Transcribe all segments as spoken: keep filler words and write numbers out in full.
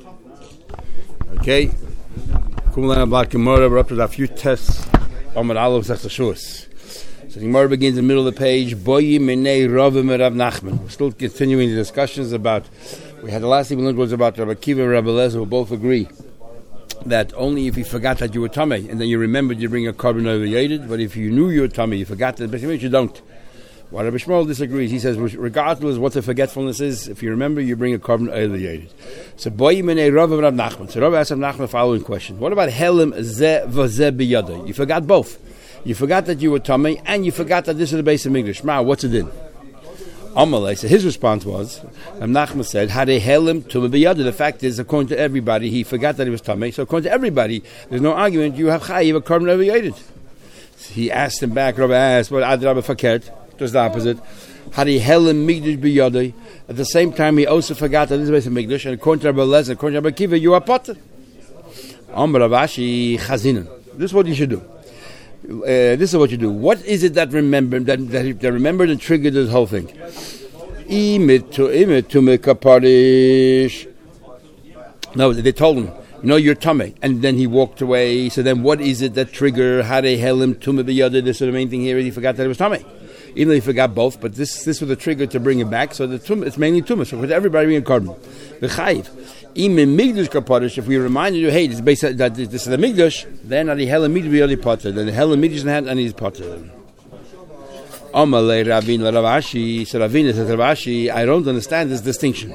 Okay. We're up to a few tests. So the Gemara begins in the middle of the page. We're still continuing the discussions about. We had the last thing we learned was about Rabbi Akiva and Rabbi Eliezer, who both agree that only if you forgot that you were tummy and then you remembered you bring a carbon overrated, but if you knew you were tummy, you forgot that, but you don't. Why Rabbi Shmuel disagrees. He says, regardless of what the forgetfulness is, if you remember, you bring a carbon alleviated. So, Boy Menei Rav Rav Nachman. So, Rav asked Rav Nachman the following question: what about Helim Ze V'Ze B'Yada? You forgot both. You forgot that you were tummy, and you forgot that this is the base of English. Ma, what's it in? Amalei. So his response was, Rav Nachman said, Hade Helim Tumah B'Yada. The fact is, according to everybody, he forgot that he was tummy. So, according to everybody, there's no argument. You have Chay, you have a carbon alleviated. He asked him back. Rabbi asked, "What Ad Rabbi Fakert?" Just the opposite. Hari Helim Migdash B'Yadai. At the same time, he also forgot that this is base of Migdash, and according to Rabbi Eliezer, according to Rabbi Akiva, you are potter. Amar Rav Ashi Chazinin. This is what you should do. Uh, this is what you do. What is it that remembered that, that, that remembered and triggered this whole thing? Imit to imit to make a parish. No, they told him, you know, you're tummy, and then he walked away. So then, what is it that triggered Hari Helim Tumah B'Yadai? This is the main thing here. He forgot that it was tummy. Even though he forgot both, but this this was the trigger to bring him back. So the tum, it's mainly tumah. So with everybody being carbon, the chayiv. If we reminded you, hey, this is based on, that this is the migdash, then the hell immediately be potter. Then the hell immediately in the hand and he's potter. Amalei Ravin Ravashi. So Ravin says Ravashi, I don't understand this distinction.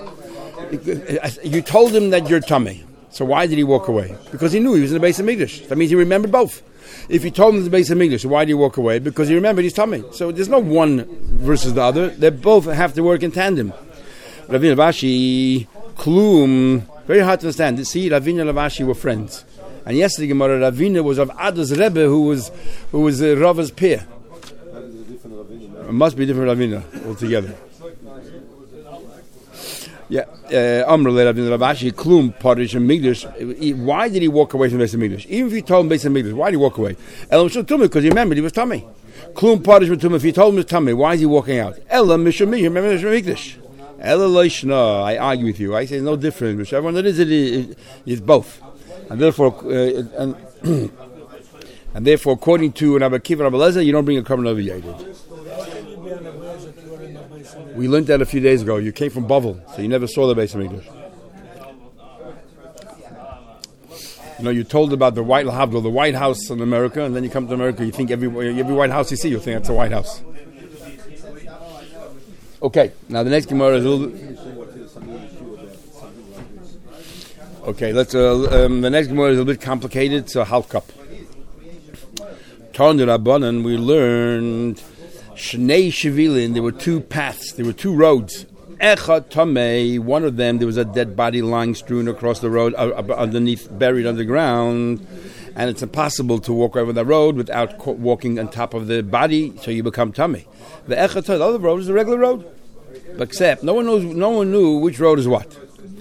You told him that you're tummy. So why did he walk away? Because he knew he was in the base of migdash. That means he remembered both. If you told him the base of English, why do you walk away? Because he remembered his tummy. So there's no one versus the other. They both have to work in tandem. Ravina Lavashi, Klum, very hard to understand. See, Ravina and Lavashi were friends. And yesterday, Gemara, Ravina was of Ada's Rebbe, who was who was uh, Rava's peer. It must be different Ravina altogether. Yeah, Amr le Ravina Lavashi, Klum, Parish, and Migdash. Why did he walk away from the base of Migdash? Even if you told him base of Migdash, why did he walk away? Elam Shul Tumah, because he remembered he was tummy. Klum, Parish, and Tumah. If you told him he was tummy, why is he walking out? Elam Mishum Migdash, remember Migdash. Elam Loishna, I argue with you. I say no different. Whichever one that is, it is it's both. And therefore, uh, and, and therefore, according to Rabbi Akiva and Rabbi Eliezer, you don't bring a carbon overrated. We learned that a few days ago. You came from Bavel, so you never saw the base of English. You know, you told about the White House, the White House in America, and then you come to America, you think every every White House you see, you think that's a White House. Okay, now the next Gemara is a little. Okay, let's. Uh, um, the next Gemara is a little bit complicated, so half cup. Tarn Rabbanan, we learned. Shnei Shevilin, there were two paths, there were two roads. Echad Tamei, one of them, there was a dead body lying strewn across the road, uh, underneath, buried underground, and it's impossible to walk over that road without co- walking on top of the body, so you become Tamei. The Echad, the other road is a regular road, except no one knows, no one knew which road is what.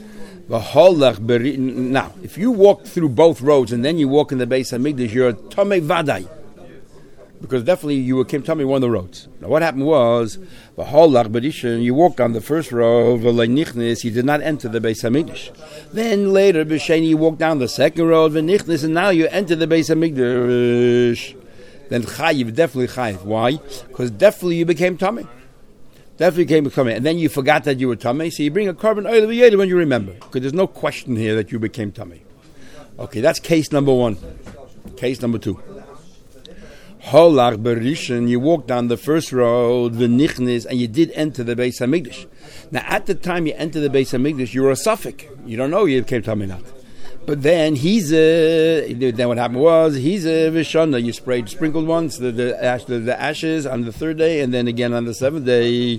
Now, if you walk through both roads and then you walk in the base of Migdash, you're a Tamei Vadai. Because definitely you came to me one of the roads. Now what happened was, the whole Lachbadishan, you walked on the first road, you did not enter the Beis HaMikdash. Then later, B'Sheni, you walked down the second road, V'nichnis, and now you enter the Beis HaMikdash. Then Chayiv, definitely Chayiv. Why? Because definitely you became Tamei. Definitely became Tamei. And then you forgot that you were Tamei, so you bring a carbon oil when you remember. Because there's no question here that you became Tamei. Okay, that's case number one. Case number two. Holach Berishan, you walked down the first road, the Nichnis, and you did enter the Beis HaMikdash. Now, at the time you entered the Beis HaMikdash, you were a suffix. You don't know you came to not. But then he's a. Then what happened was he's a Vishana. You sprayed sprinkled once the the, ash, the the ashes on the third day, and then again on the seventh day.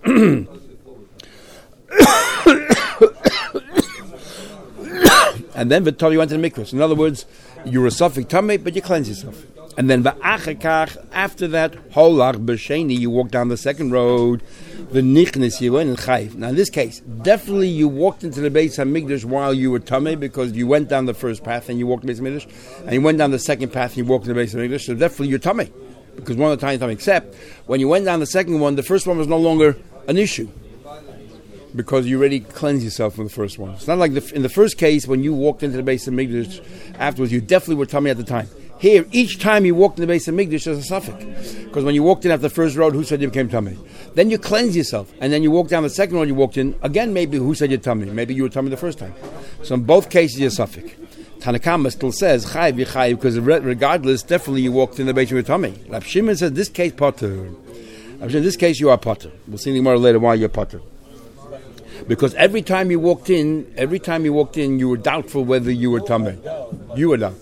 And then V'tol, you went to the mikvah. In other words, you were a suffix tamei, but you cleanse yourself. And then v'achakach, after that, holach b'sheni, you walk down the second road, v'nichnis, you went in chayv. Now in this case, definitely you walked into the Beis HaMikdash while you were tamei, because you went down the first path and you walked in the Beis HaMikdash, and you went down the second path and you walked in the Beis HaMikdash, so definitely you're tamei, because one of the time you're tamei. Except, when you went down the second one, the first one was no longer an issue. because you already cleansed yourself from the first one. It's not like the, in the first case when you walked into the base of Mikdash afterwards, you definitely were tummy at the time. Here, each time you walked in the base of Mikdash, there's a suffix. Because when you walked in after the first road, who said you became tummy? Then you cleanse yourself. And then you walk down the second road you walked in, again, maybe who said you're tummy? Maybe you were tummy the first time. So in both cases, you're suffix. Tanakama still says, chayiv yichayiv, because regardless, definitely you walked in the base of your tummy. Rab Shimon says, this case, potter. Rab Shimon, in this case, you are potter. We'll see more later why you're potter. Because every time you walked in, every time you walked in, you were doubtful whether you were tummy. You were doubtful.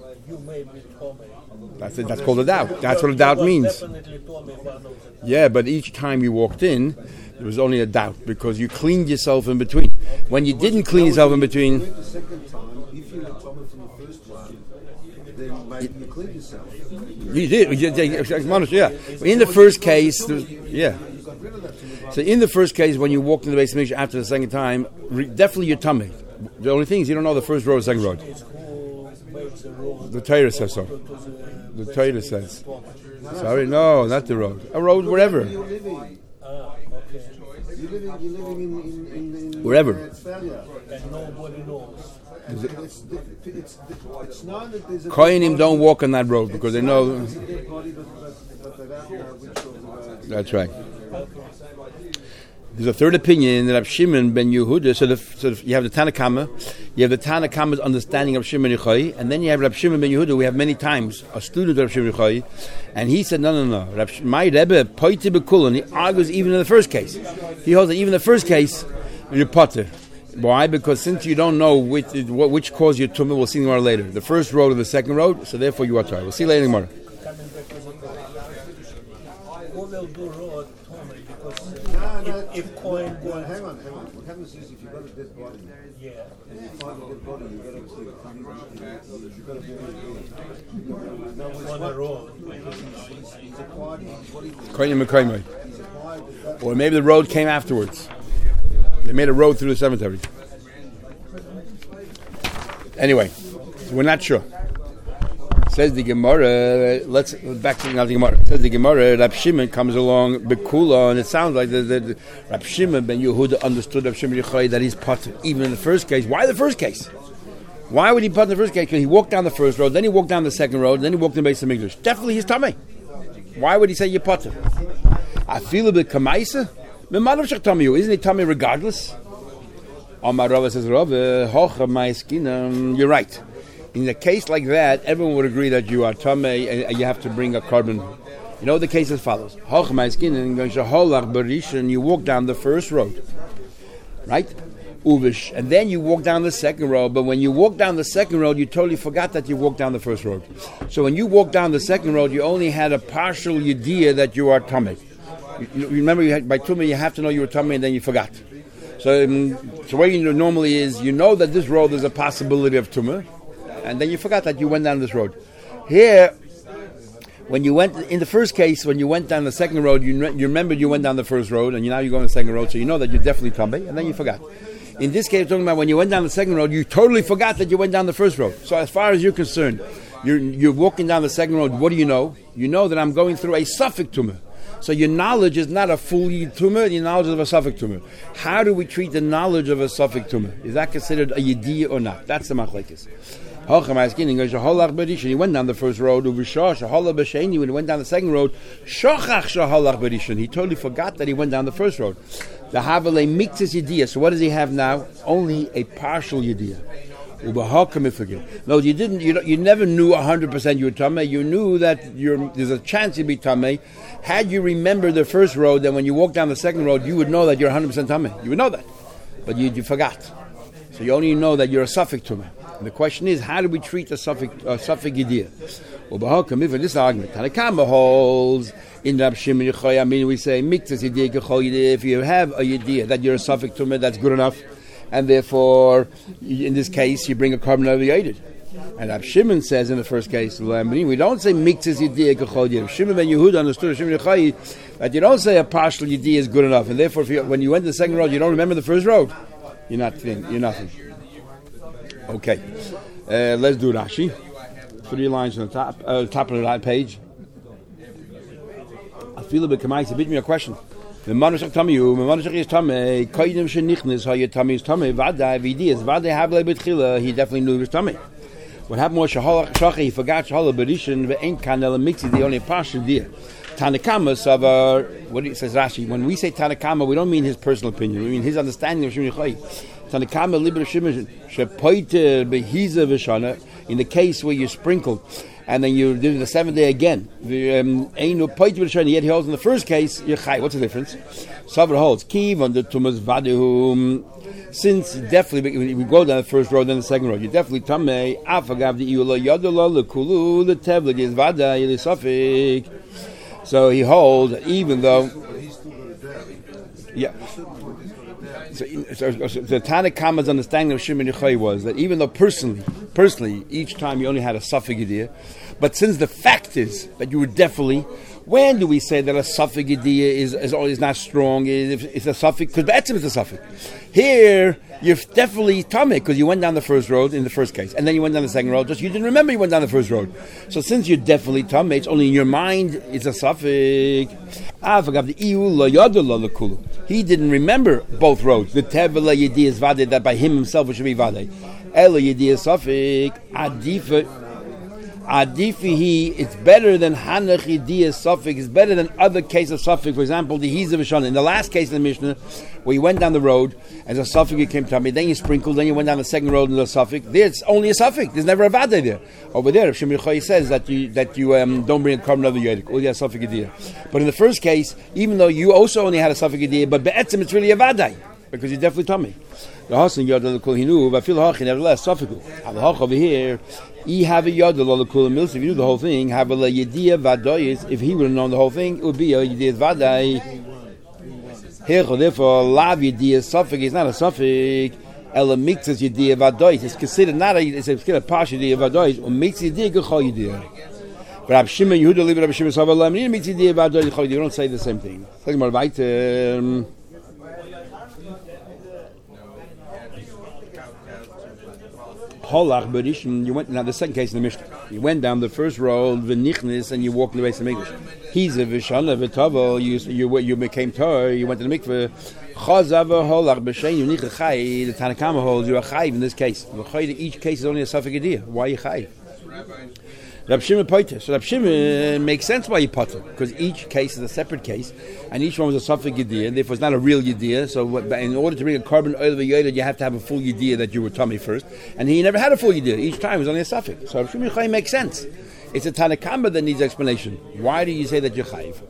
That's it. That's called a doubt. That's what a doubt means. Yeah, but each time you walked in, there was only a doubt because you cleaned yourself in between. When you didn't clean yourself in between, you did. Yeah. In the first case, yeah. So in the first case, when you walked in the base of Mikdash after the second time, definitely your tummy. The only thing is you don't know the first road or the second road. The Torah says so. The Torah says. Sorry, no, not the road. A road wherever. Wherever. Kohanim don't walk on that road because they know. That's right. There's a third opinion that Rab Shimon ben Yehuda. So, the, so the, you have the Tanakama, you have the Tanakama's understanding of Shimon Yochai, and then you have Rab Shimon ben Yehuda. We have many times a student of Rab Shimon Yochai, and he said, no, no, no. Rab, my Rebbe poite bekulon. He argues even in the first case. He holds that even in the first case, you're potter. Why? Because since you don't know which which caused your tumah, we'll see more later. The first road or the second road, so therefore you are tired. We'll see later tomorrow. If, if coin well, hang on, hang on. What happens is if you've got a dead body, yeah, and you find a dead body, you've got to you've got to bury it. No, on the road. He's, he's acquired. He's what he Kohanim Mekoimai. He's acquired. Or maybe the road came afterwards. They made a road through the cemetery. Anyway, we're not sure. Says the Gemara. Let's back to the Gemara. Says the Gemara. Rab Shimon comes along Bekula, and it sounds like the, the, the Rab Shimon ben Yehuda understood Rab Shimon Yochai that he's potter even in the first case. Why the first case? Why would he potter in the first case? Because he walked down the first road, then he walked down the second road, then he walked in the base of Mikdash. Definitely his tummy. Why would he say you potter? I feel a bit kamaisa. Isn't he tummy regardless? Amar Rava says, Rava, hocha my skin. You're right. In a case like that, everyone would agree that you are tamei and you have to bring a carbon. You know, the case as follows. Hoch my skin and you walk down the first road. Right? Uvish. And then you walk down the second road. But when you walk down the second road, you totally forgot that you walked down the first road. So when you walk down the second road, you only had a partial idea that you are tamei. You, you remember, you had, by tumah, you have to know you were tamei and then you forgot. So, um, so the way you know normally is, you know that this road there's a possibility of tumah, and then you forgot that you went down this road. Here, when you went in the first case, when you went down the second road, you, you remembered you went down the first road, and you, now you're going the second road, so you know that you're definitely tamei, and then you forgot. In this case, we're talking about when you went down the second road, you totally forgot that you went down the first road. So as far as you're concerned, you're, you're walking down the second road. What do you know? You know that I'm going through a suffix tumah. So your knowledge is not a full tumah, your knowledge is of a suffix tumah. How do we treat the knowledge of a suffix tumah? Is that considered a yediyah or not? That's the machlekes. He went down the first road. When he went down the second road, he totally forgot that he went down the first road. The havale mixes yediyah. So what does he have now? Only a partial yediyah. No, you didn't. You, you never knew a hundred percent you were tamei. You knew that you're, there's a chance you'd be tamei. Had you remembered the first road, then when you walk down the second road, you would know that you're a hundred percent tamei. You would know that, but you, you forgot. So you only know that you're a suffix tamei. And the question is, how do we treat a suffix uh, suffix yediyah? For this argument, Tanakama holds in Rab Shimon Yochai. I mean, we say miktas yediyah kechol yediyah. If you have a yediyah that you're a suffix tamei, that's good enough. And therefore, in this case, you bring a carbon oviated. And Rab Shimon says in the first case, we don't say mixes yediyah kechol yediyah. Shimon ben Yehuda understood Shimon Yochai that you don't say a partial yediyah is good enough. And therefore, if you, when you went to the second road, you don't remember the first road. You're not thin. You're nothing. Okay, uh, let's do Rashi. Three lines on the top, uh, top of the right page. I feel a bit kamai. Beat me a question. The Manushach Tamiyu, the Manushach is Tamei, Koidim Shenichnis, Hayat Tamei is Tamei, Vada, Vidi is Vada Havle Betchila, he definitely knew he was Tamei. What happened was Shahalach Shachi, he forgot Shahalach Berishin, Ve'en Kanel Mixi, the only partial deer. Tanakama Savar, what it says Rashi, when we say Tanakama, we don't mean his personal opinion, we mean his understanding of Shimon Yochai. Tanakama Liber Shimon, Shepoiter Behiza Vishana, in the case where you sprinkled, and then you did it the seventh day again. The um, yet he holds in the first case, Yechai. What's the difference? Savar holds, Kiv on the Tumas Vadihum. Since definitely, when we go down the first road, then the second road, you definitely Tamei, Afagav the Iula Yadala, the Kulu, the Tevlik is Vada, Yelisafik. So he holds, even though. Yeah. So, so, so the Tanakhama's understanding of Shimon Yochai was that even though personally, personally, each time you only had a suffix idea, but since the fact is that you were definitely, when do we say that a suffix idea is is always not strong? If it's a suffix, because Be'etzim is a suffix. Here, you're definitely tamei because you went down the first road in the first case, and then you went down the second road. Just you didn't remember you went down the first road. So since you're definitely tamei, it's only in your mind. It's a suffix. Ah, forgot the iu lo yadu lo lekulu. He didn't remember both roads. The tevela yediyas vade that by him himself it should be vade. Ela yediyas suffix adifa. Adifihi, it's better than Hanach Yediyah suffix, it's better than other case of suffix. For example, the Hiza Vishana. In the last case of the Mishnah, where you went down the road, as a suffix you came to me, then you sprinkled, then you went down the second road and the suffix. There's only a suffix, there's never a Vada there. Over there, Shimon Yochai says that you that you um, don't bring a carbon of the Yedik, only a suffix Yediyah. But in the first case, even though you also only had a suffix Yediyah, but Be'etzim it's really a Vada, because you definitely told me. The Hasan Yadal Kol Hinu, but feel Hachin, nevertheless, suffical. Have a Hach over here. He have a Yadal Kol Mills. If you knew the whole thing, have a Yediyah Vadoyis. If he would have known the whole thing, it would be a Yediyah Vadai. Here, therefore, Lav Yediyah suffix is not a suffix. Ela mixes Yediyah Vadoyis. It's considered not a, it's considered a partial Yediyah Vadoyis, or mix Yediyah Gechol Yediyah. But Rab Shimon Yehuda, leave it Rab Shimon Savalam, you mix Yediyah Vadoyis Gechol Yediyah. You don't say the same thing. Let's go weiter. Holach Berishim, you went now the second case in the Mishnah. You went down the first road, V'nichnis, and you walked in the base of English. He's a Vishana V'tavo. You you you became Tor. You went to the mikveh. Chazav Holach B'shein Yunicha Chai. The Tanakama holds you are Chai in this case. Each case is only a suffix idea. Why are you Chai? Rab Shimon Poiter. So Rab Shimon makes sense why you potter, because each case is a separate case, and each one was a suffix yediyah. Therefore, it's not a real yediyah. So, in order to bring a carbon oil of a yodah, you have to have a full yediyah that you were tummy first. And he never had a full yediyah. Each time it was only a suffix. So Rab Shimon Yochai makes sense. It's a Tanakamba that needs explanation. Why do you say that you're chayiv?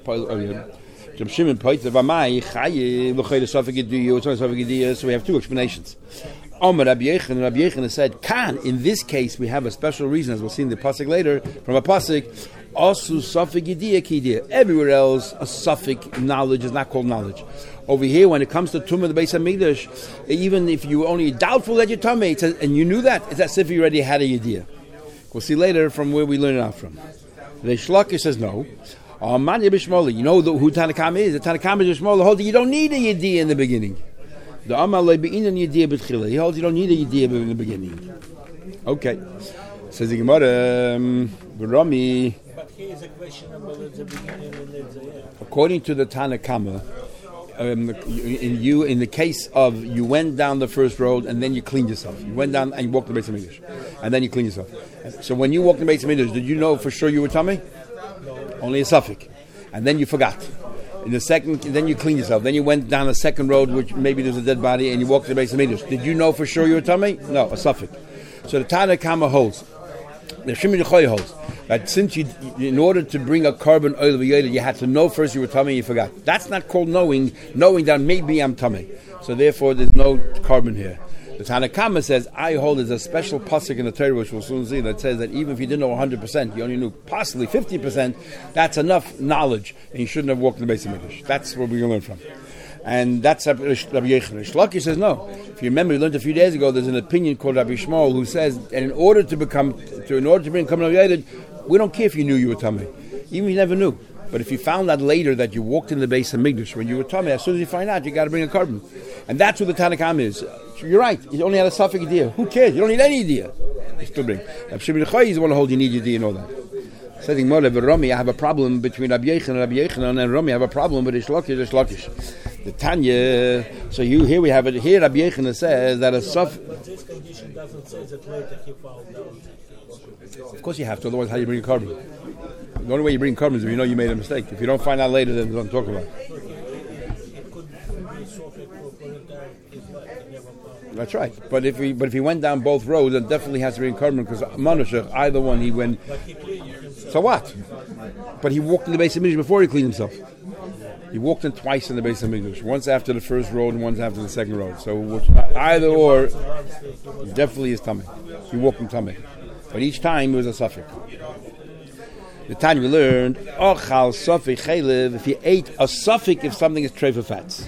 Rab Shimon Poiter. V'mai chayiv l'chayil suffix yediyah. It's only suffix yediyah. So we have two explanations. Omar Rabbi Yechon, Rabbi Yechon said, Kan, in this case, we have a special reason, as we'll see in the pasuk later, from a pasuk, Asu Safik Yediyah Kidiyah. Everywhere else, a Safik knowledge is not called knowledge. Over here, when it comes to Tumah, the Beis HaMikdash, even if you were only doubtful that you're Tumah, it says, and you knew that, it's as if you already had a Yediyah. We'll see later from where we learn it out from. The Shlaki says no. You know the, who Tanakam is. The Tanakam is Bishmola holds you don't need a Yediyah in the beginning. The Amal Lebe'inan Yediyah B'tchila. He holds you don't need a Yediyah in the beginning. Okay. Says the Gemara, um, Rami. But here is a question about the beginning and the end. According to the Tanakama, um, in you in the case of you went down the first road and then you cleaned yourself. You went down and you walked the Beis HaMikdash, and then you cleaned yourself. So when you walked the Beis HaMikdash, did you know for sure you were tummy? No. Only a suffix, and then you forgot. In the second, then you cleaned yourself. Then you went down a second road, which maybe there's a dead body, and you walked to the Beis HaMikdash. Did you know for sure you were tummy? No, a suffix. So the Tanakama holds, the Shimon Yochai holds, that since you, in order to bring a carbon oil of a yodah, you had to know first you were tummy and you forgot. That's not called knowing, knowing that maybe I'm tummy. So therefore, there's no carbon here. The Tanakama says, I hold there's a special pasuk in the Torah, which we'll soon see, that says that even if you didn't know one hundred percent, you only knew possibly fifty percent, that's enough knowledge, and you shouldn't have walked in the Beis HaMikdash. That's what we're going to learn from. And that's Rabbi Yechon. Shlaki says no. If you remember, we learned a few days ago, there's an opinion called Rabbi Shmuel who says, and in order to become, to, in order to bring Kamen Yodah, we don't care if you knew you were tummy, even if you never knew. But if you found out later that you walked in the Beis HaMikdash when you were tummy, as soon as you find out, you got to bring a carbon. And that's what the Tanakam is. You're right. You only had a suffix idea. Who cares? You don't need any idea. You still bring. Rabbi Shimon Yochai is the one who holds you need your idea and all that. Says in Gemara, Rami, I have a problem between Rabbi Yochanan and Rabbi Yochanan, and Rami, I have a problem with Rish Lakish, Rish Lakish. The Tanya, so you here we have it. Here Rabbi Yochanan says that a Saf. But this condition doesn't say that later he found out. Of course you have to, otherwise how do you bring a carbon? The only way you bring carbon is if you know you made a mistake. If you don't find out later, then don't talk about it. It could be sofek for entire his life. He never found. That's right. But if he but if he went down both roads, then definitely has to bring carbon because Manushach, either one he went. But he cleaned himself. So what? But he walked in the base of Mikdash before he cleaned himself. He walked in twice in the base of Mikdash, once after the first road and once after the second road. So which, either or, definitely is tummy. He walked in tummy, but each time it was a suffix. The time we learned, ochal suffix chaylev, if you ate a suffix if something is treif for fats.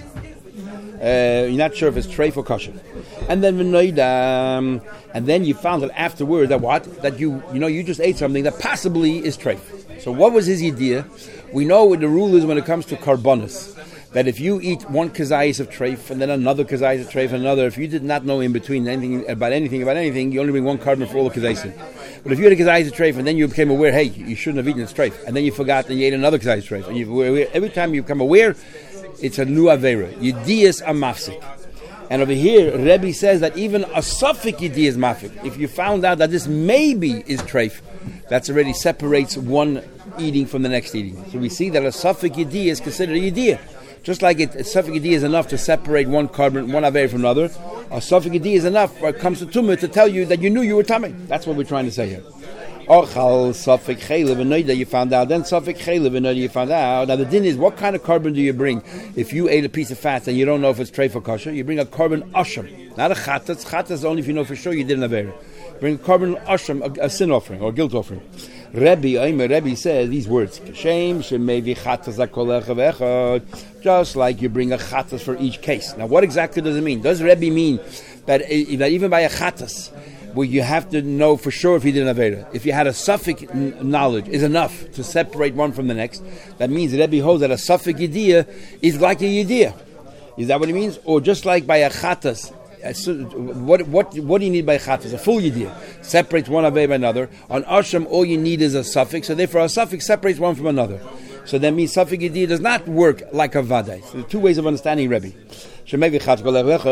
Uh, you're not sure if it's treif or kosher. And then v'noidam, and then you found out afterward that what? That you you know you just ate something that possibly is treif. So what was his idea? We know what the rule is when it comes to karbonis, that if you eat one kazayis of treif and then another kazayis of treif and another, if you did not know in between anything about anything about anything, you only bring one carbon for all the kazayis. But if you had a kazayis of treif and then you became aware, hey, you shouldn't have eaten this treif, and then you forgot and you ate another kazayis of treif, and you every time you become aware, it's a new avera. Yediyas a mafsik. And over here, Rebbe says that even a suffix yediyah is mafik. If you found out that this maybe is treif, that already separates one eating from the next eating. So we see that a suffix yediyah is considered a yediyah. Just like it, a suffix yediyah is enough to separate one carbon, one avera from another, a suffix yediyah is enough when it comes to tumah to tell you that you knew you were tummy. That's what we're trying to say here. Ochal suffix chaylev v'noida you found out, then suffix chaylev v'noida you found out. Now the din is, what kind of carbon do you bring if you ate a piece of fat and you don't know if it's treif or kosher? You bring a carbon asham, not a chatas. Chatas is only if you know for sure you didn't have avera. Bring a carbon asham, a, a sin offering or a guilt offering. Rebbe, Omer, Rebbe says these words: Kashem shemevi chatas akolech echad. Just like you bring a chatas for each case. Now, what exactly does it mean? Does Rebbe mean that, that even by a chatas, where you have to know for sure if you did an avera, if you had a suffix n- knowledge is enough to separate one from the next, that means that Rebbe holds that a suffix yediyah is like a yediyah. Is that what it means? Or just like by a chatas, what what what do you need by a chatas? A full yediyah separates one avera by another. On asham, all you need is a suffix, so therefore a suffix separates one from another. So that means suffix yediyah does not work like a vadai. So there are two ways of understanding Rebbe. So maybe chat kolech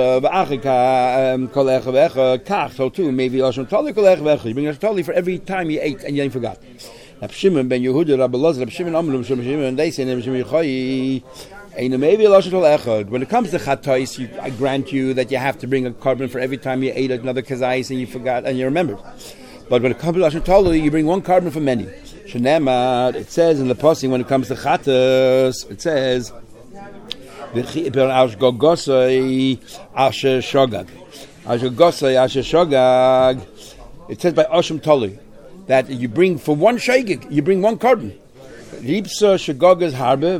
v'achika kolech v'echa kach. So too, maybe asham tali kolech v'echa. You bring a tali for every time you ate and you ain't forgot. Reb Shimon ben Yehuda, Rabbi Elazar, Reb Shimon Amru, Reb Shimon, they say Reb Shimon Yochai. Maybe asham tali echad. When it comes to chatais, I grant you that you have to bring a carbon for every time you ate another kazais and you forgot and you remembered. But when it comes to asham tali, you bring one carbon for many. Shenamad, it says in the passing when it comes to chatas, it says. It says by Asham Tali that you bring for one shagig, you bring one carbon. It says all the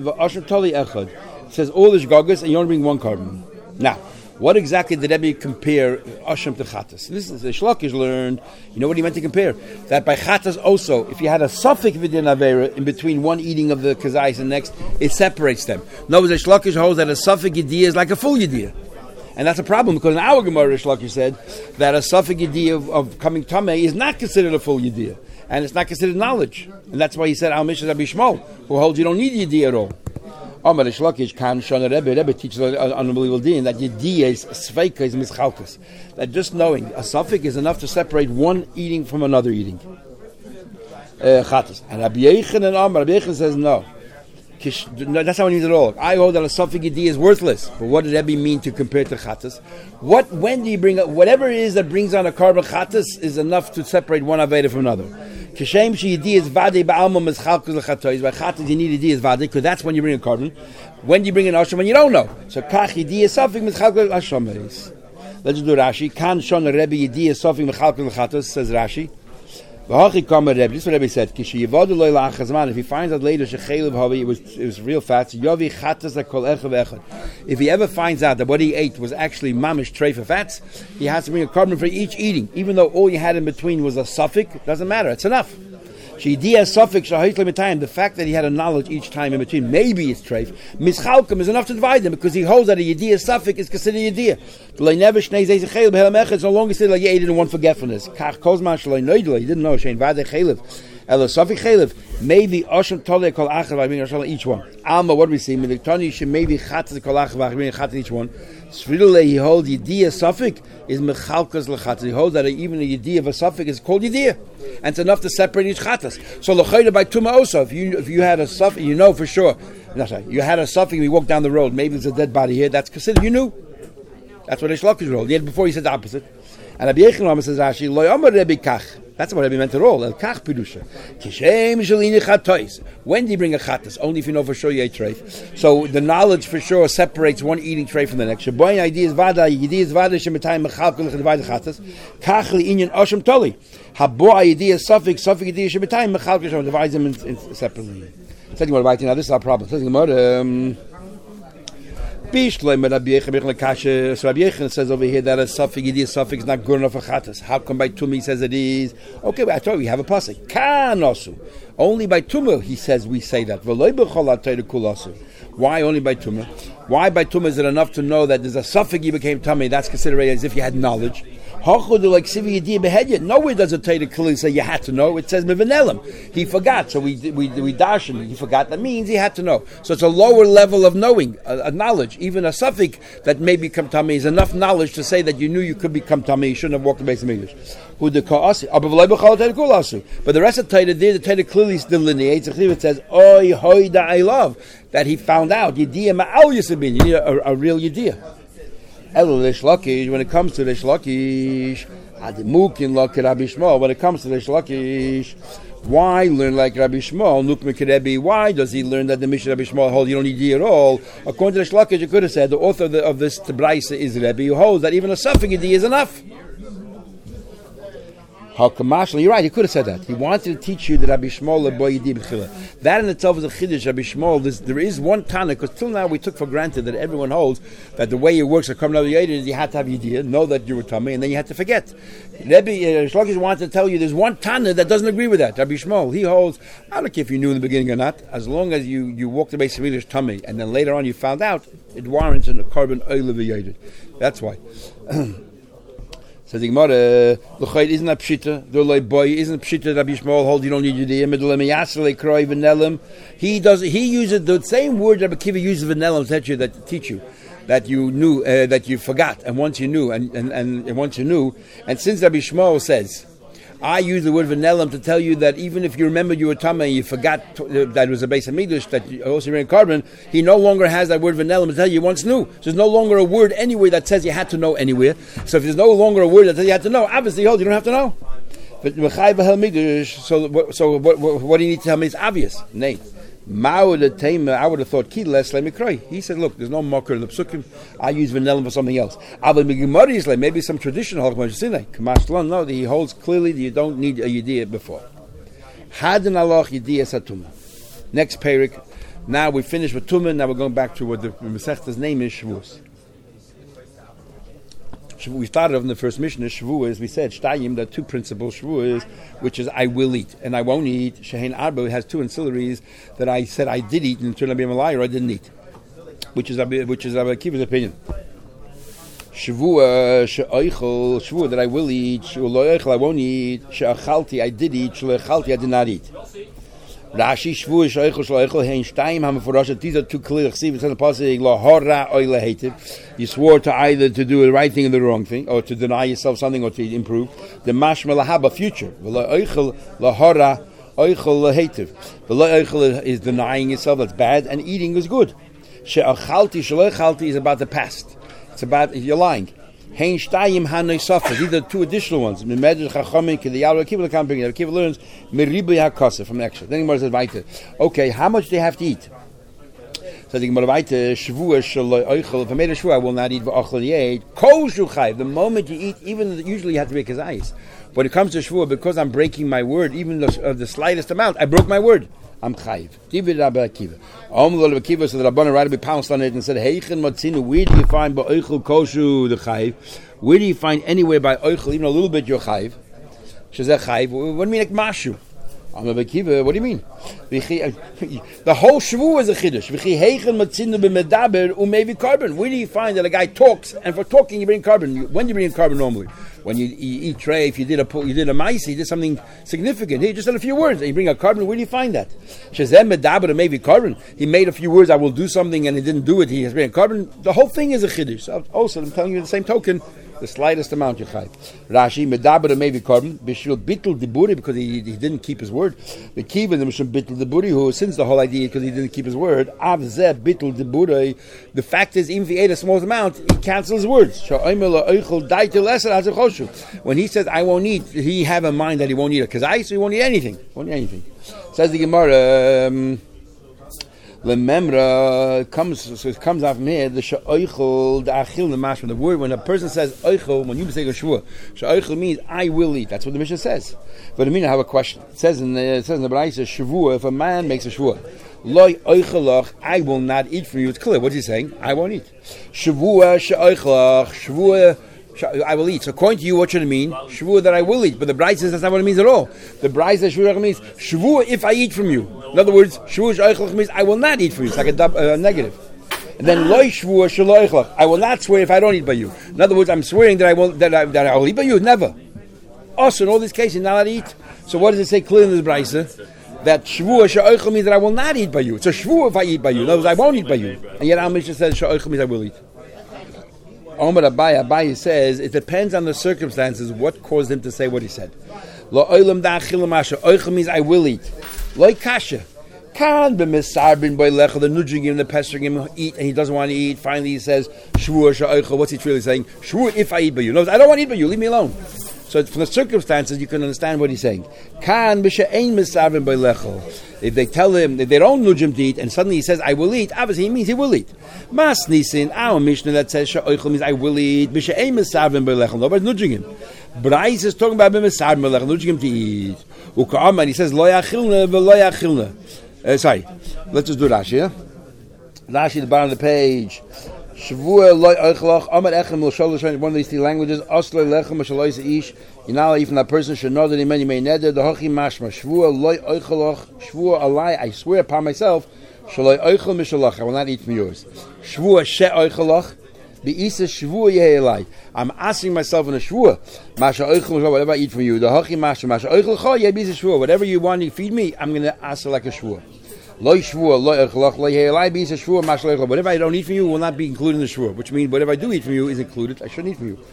shgagas and you only bring one carbon. Now, what exactly did Rebbe compare Asham to Chatas? This is the Shlokish learned. You know what he meant to compare? That by Chatas also, if you had a suffix within Avera in between one eating of the kazais and the next, it separates them. No, the Shlokish holds that a suffix yediyah is like a full yediyah. And that's a problem because in our Gemara, Shlokish said that a suffix yediyah of, of coming tamei is not considered a full yediyah. And it's not considered knowledge. And that's why he said, Al Mishas Rabbi Shmuel, who holds you don't need yediyah at all. Amar Shlokish kan shana Rebbe. Rebbe teaches an unbelievable din that yediyah is sveika is mischalkas. That just knowing a suffix is enough to separate one eating from another eating. Chatas. And Rabbi Yochanan and Amar Rabbi Yochanan says no. No, that's how it means at all. I hold that a suffix yediyah is worthless. But what did Rebbe mean to compare to chatas? What when do you bring whatever it is that brings on a carbon chatas is enough to separate one aveda from another. Kishem she yediyah is vade ba'alma mischalkus l'chatois. By chatas you need yediyah is vade because that's when you bring a carbon. When do you bring an asham when you don't know? So kach yediyah suffix mischalkus l'asham. Let's do Rashi. Kan shon Rebbe yediyah suffix mischalkus l'chatos says Rashi. This is what Rebbe said. If he finds out later it was it was real fat, if he ever finds out that what he ate was actually mamish treif of fats, he has to bring a carbon for each eating, even though all you had in between was a suffix. Doesn't matter. It's enough. The fact that he had a knowledge each time in between, maybe it's treif. Mischalkum is enough to divide them because he holds that a yediyah suffix is considered yediyah. It's no longer said like you ate it in one forgetfulness. He didn't know. Elo Safik Chelev, maybe Osham Tole Kol Achav V'Achmin Osham each one. Alma, what do we see? Midiktani should maybe Chatzah Kol Achav V'Achmin Chatzah each one. Svidule, he holds Yediyah Safik is Mechalkas L'Chatzah. He holds that even a Yediyah of a Safik is called Yediyah. And it's enough to separate each Chatzah. So L'Chayda by Tuma also, if you, if you had a Safik, you know for sure, no, sorry, you had a Safik and you walked down the road, maybe there's a dead body here, that's considered, you knew. That's what Reish Lakish rolled. Yet before he said the opposite. And Rabbi Yechon says, Rashi, Lo Yomer Rebbe Kach. That's what Rebbe meant to roll. El Kach Pirusha. Kishem Shalini Chatois. When do you bring a chatas? Only if you know for sure you ate treif. So the knowledge for sure separates one eating treif from the next. Shaboy idea is vada, yidi is vada, shemetayim mechal kol chadivai chatas. Kach li inyan osham toli. Haboy idea is suffix, suffix idea shemetayim mechal kol divides them in, in, separately. Second one, right now this is our problem. Second one, um, so Rabbi Yechon says over here that a suffix, a suffix is not good enough for chatas. How come by Tumah he says it is? Okay, but I told you we have a pasuk. Kan osu. Only by Tumah he says we say that. Why only by Tumah? Why by Tumah is it enough to know that there's a suffix you became tummy? That's considered as if you had knowledge. Nowhere does it tell you to clearly say you had to know. It says mevanelim. He forgot, so we we we dash him. He forgot. That means he had to know. So it's a lower level of knowing, a, a knowledge. Even a suffix that may become tummy is enough knowledge to say that you knew you could become tummy. You shouldn't have walked the base of English. But the rest of the Torah, the Torah clearly delineates. It says, "Oy hoida I love," that he found out yediyah ma'al yisabin. You need a, a real yediyah. Elish Lakish, when it comes to Reish Lakish, Adimukin Lakir Rabbi Shmuel, when it comes to Reish Lakish, why learn like Rabbi Shmuel? Nukme Kerebi, why does he learn that the Mishnah Rabbi Shmuel holds you don't need Yediyah at all? According to Reish Lakish, you could have said the author of, the, of this Tabraisa is Rebbe, who holds that even a suffix Yediyah is enough. You're right, he could have said that. He wanted to teach you that Rabbi Shmuel boy Yediyah b'chila. That in itself is a chiddush. Rabbi Shmuel, there is one Tana, because till now we took for granted that everyone holds that the way it works, is you had to have Yediyah, know that you were tummy, and then you had to forget. Rabbi Shlokish wanted to tell you there's one Tana that doesn't agree with that. Rabbi Shmuel, he holds, I don't care if you knew in the beginning or not, as long as you, you walked the base of English tummy, and then later on you found out, it warrants a carbon oil of Yediyah. That's why. Says the Gemara, L'chayt isn't that pshita? The loy boy isn't pshita. Rabbi Shmuel hold you don't need Yediyah. Midolem yasle kroy v'nelim. He does. He uses the same word Rabbi Kiva uses v'nelim to teach you that to teach you that you knew uh, that you forgot, and once you knew, and, and, and once you knew, and since Rabbi Shmuel says, I use the word v'nelim to tell you that even if you remember you were tamei and you forgot to, uh, that it was a base of Midrash, that you also ran carbon, he no longer has that word v'nelim to tell you you once knew. So there's no longer a word anywhere that says you had to know anywhere. So if there's no longer a word that says you had to know, obviously, hold, you don't have to know. But so, so what, what, what do you need to tell me is obvious. Nay. I would have thought Ki less let me cry. He said, look, there's no mocker in the psukim. I use v'nelim for something else. Maybe some traditional halach. No, he holds clearly that you don't need a yediyah before. Hadin Allah yediyah satuma. Next parak. Now we finished with Tumah. Now we're going back to what the Masechta's name is, Shavuos. We started off in the first Mishnah, Shavuos, we said, Shtayim, there are two principles, Shavuos, which is I will eat, and I won't eat. Shehein Arba has two ancillaries that I said I did eat, and turned out to be a liar, or I didn't eat. Which is which is Rabbi Akiva's opinion. Shavua, she'oichel, Shavua, that I will eat, she'uloichel, I won't eat, she'achalti, I did eat, she'lechalti, I did not eat. Rashi shvu shoychel shoychel hein shtayim hamforashet. These are two clear chsivos in the pasuk. Lahora oy lehetiv. You swore to either to do the right thing or the wrong thing, or to deny yourself something, or to improve. The mashma lahaba future. V'loichel lahora oichel lehetiv. V'loichel is denying yourself. That's bad, and eating is good. She'achalti shloichalti is about the past. It's about you're lying. Hein shtayim hanoi suffer. These are two additional ones. Mimedrash chachamim kediyal Akiva l'kamping. Akiva learns meribli hakasa from extra. Then Gemara says weiter. Okay, how much do you have to eat? So the Gemara weiter shvuah shaloi oichel. If I made a shvuah, I will not eat v'ochel yed. Kol shuchayv. The moment you eat, even usually you have to make his eyes. When it comes to shvuah, because I'm breaking my word, even the, uh, the slightest amount, I broke my word. I'm chayiv. Divid Rabbi Akiva. Om lo Rabbi Akiva, so the Rabbanan right to be pounced on it and said, Heichen matzinu, where do you find by oichel koshu the chayiv? Where do you find anywhere by oichel, even a little bit you're chayiv? Shezeh chayiv. What do you mean like mashu? Amar Bekiva, what do you mean? The whole Shavuot is a Chiddush. Where do you find that a guy talks, and for talking you bring carbon? When do you bring carbon normally? When you, you eat tray, if you did a you did a mice, you did something significant. He just said a few words, and you bring a carbon. Where do you find that? Shazem medaber maybe carbon. He made a few words. I will do something, and he didn't do it. He has bring a carbon. The whole thing is a Chiddush. So also, I'm telling you the same token. The slightest amount you chayv. Rashi medaber maybe carbon b'shul bittul diburi because he, he didn't keep his word. The kiva the mishum bittul diburi who since the whole idea because he didn't keep his word. Av zeh bittul diburi. The fact is even if he ate a small amount he cancels his words. When he says I won't eat, he have in mind that he won't eat it because I so he won't eat anything. Won't eat anything. Says the Gemara. Um, Lememra comes so it comes out from here the sha'oichel the achil the mash from the word when a person says oichel when you say a shvua sha'oichel means I will eat. That's what the Mishnah says. But I mean I have a question. It says in the it says in the Braisa shvua if a man makes a shvua loy oichelach I will not eat from you. It's clear. What's he saying? I won't eat. Shvua sha'oichelach shvua I will eat. So according to you, what should it mean? Shvua that I will eat. But the Braisa says that's not what it means at all. The Braisa shvua means shvua if I eat from you. In other words, shvua sh'oichlach means I will not eat from you. It's like a dub, uh, negative. And then loy shvua sh'loichlach I will not swear if I don't eat by you. In other words, I'm swearing that I will that I, that I will eat by you. Never. Also, in all these cases, you're not allowed to eat. So what does it say clearly in the Braisa? That shvua sh'oichlach means that I will not eat by you. It's a shvua if I eat by you. In other words, I won't eat by you. And yet our Mishnah says sh'oichlach means I will eat. Omar Abai, Abai says it depends on the circumstances what caused him to say what he said. Lo oilam da'achil masha oichel means I will eat. Lo kasha kan b'misarbin by lecha the nudging him, the pestering him eat, and he doesn't want to eat. Finally he says shvua sha'oichel. What's he really saying? Shvua if I eat by you. No, I don't want to eat by you. Leave me alone. So from the circumstances you can understand what he's saying. Kan b'sha'ein misarbin by lecha. If they tell him, if they don't nudge him to eat, and suddenly he says, I will eat, obviously he means he will eat. Mas nisin, our Mishnah that says, Sha'oichel means I will eat, B'sha'ei mesarvim b'lechem, nobody's nudging him. Brais is talking about mesarvim b'lechem, nudging him to eat. Uka'amar, he says, Lo yachilna v'lo yachilna. Uh, sorry, let's just do Rashi, yeah? Rashi, the bottom of the page. Shavua loy oichlach amar echem l'shol one of these three languages oslo lechem shaloy ish inala even that person should know that he may may neder the hochi mashma Shavua loy oichlach Shavua a lie I swear upon myself shaloy oichel mishalach I will not eat from yours Shavua she oichlach beisa Shavua yehelai I'm asking myself in a Shavua masha oichel whatever I eat from you the hochi mashma masha oichlach yebisa Shavua whatever you want to feed me I'm going to ask like a Shavua. Whatever I don't eat from you will not be included in the shvur, which means whatever I do eat from you is included. I shouldn't eat from you.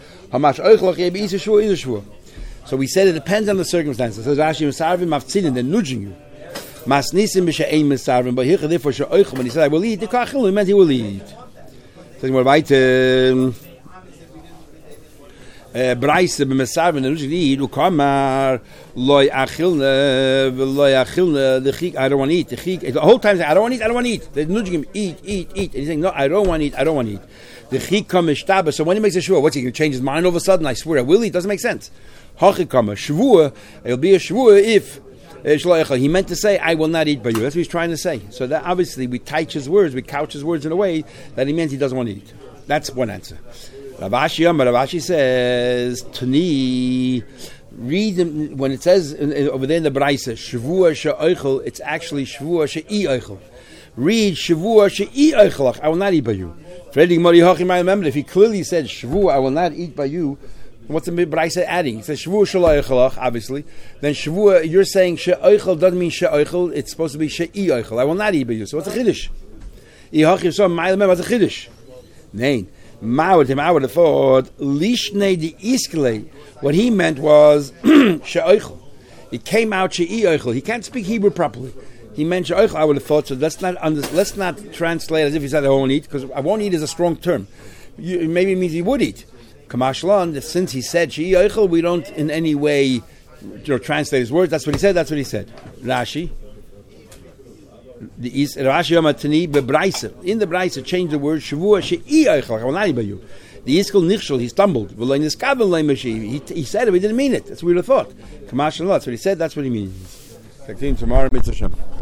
So we said it depends on the circumstances. So Rashi Misarvim Maftzidin, they're nudging you. Masnisim b'she'ein Misarvim, but here therefore she'oichel, when he said I will eat, the kachil, it meant he will eat. So we're right. Braise b'mesarvim the nudging eat ukamar loy achilna v'loy achilna the chik I don't want to eat the chik the whole time I don't want to eat I don't want to eat they're nudging him eat eat eat and he's saying no I don't want to eat I don't want to eat the chik come ishtaba so when he makes a shvua what's he going to change his mind all of a sudden I swear I will eat doesn't make sense hachik come shvua it'll be a shvua if he meant to say I will not eat by you that's what he's trying to say so that obviously we couch his words we couch his words in a way that he meant he doesn't want to eat that's one answer. Ravashi Amar Ravashi says Tani read them, when it says in, in, over there in the Braisa Shavua she'oichel it's actually Shavua she'i oichel read Shavua she'i oichelach I will not eat by you. Freddy Mori Hachim I remember if he clearly said Shavua I will not eat by you what's the Braisa adding? He says Shavua she'oichelach obviously then Shavua you're saying she'oichel doesn't mean she'oichel it's supposed to be she'i oichel I will not eat by you so what's a chiddush? Ihachim so my remember what's a chiddush? Nein I would have thought Lishne di Iskele. What he meant was She'oichel. It came out She'oichel. He can't speak Hebrew properly. He meant She'oichel. I would have thought so. Let's not under, let's not translate as if he said I won't eat because I won't eat is a strong term. You, maybe it means he would eat. Kamashlan. Since he said She'oichel, we don't in any way you know, translate his words. That's what he said. That's what he said. Rashi. The is Rashi Amatani bebraisa in the Braisa change the word Shavua she'i oichlach I will not eat by you. The Yiskel Nichshel he stumbled. He he said it, he didn't mean it. That's what we would have thought. Kamash Allah. That's what he said. That's what he means. Tomorrow, Mitzvah Shem.